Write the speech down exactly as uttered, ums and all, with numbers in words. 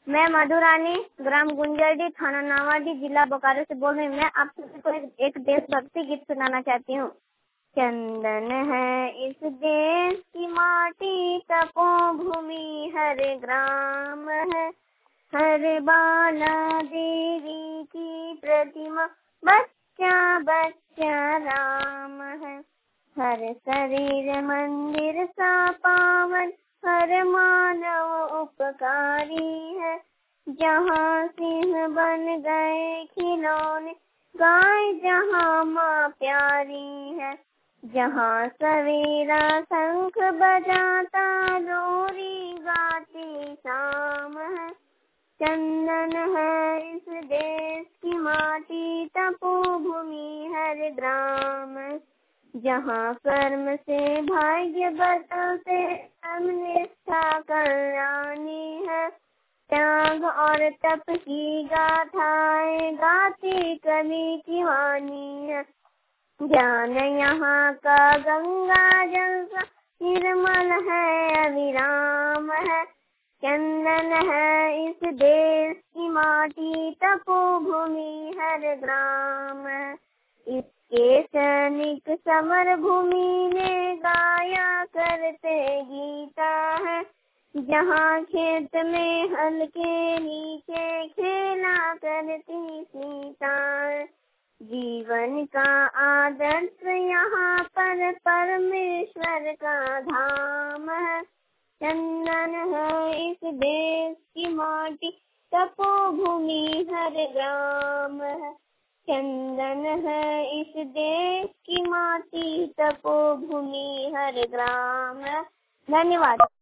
मैं मधुरानी, ग्राम गुंजरडी, थाना नावाडी, जिला बोकारो से बोल रही हूँ। मैं आप सभी को एक, एक देशभक्ति गीत सुनाना चाहती हूँ। चंदन है इस देश की माटी, तपोभूमि हर ग्राम है, हर बाला देवी की प्रतिमा, बच्चा बच्चा राम है। हर शरीर मंदिर सा पावन, हर मानव उपकारी है। जहाँ सिंह बन गए खिलौने, गाय जहाँ माँ प्यारी है। जहाँ सवेरा शंख बजाता, लोरी गाती शाम है। चंदन है इस देश की माटी, तपोभूमि हर ग्राम है। जहाँ कर्म से भाग्य बदलते, निष्ठा कल्याणी है। त्याग और तप की गाथाएं गाती कवि की वाणी है। ज्ञान यहाँ का गंगा जल सा निर्मल है, अविराम है। चंदन है इस देश की माटी, तपोभूमि हर ग्राम है। इसके सैनिक समर भूमि में गाया करते गीता है। जहाँ खेत में हल के नीचे खेला करती सीता है। जीवन का आदर्श यहाँ पर परमेश्वर का धाम है। चंदन है इस देश की माटी, तपोभूमि हर ग्राम है। चंदन है इस देश की माटी, तपोभूमि हर ग्राम है। धन्यवाद।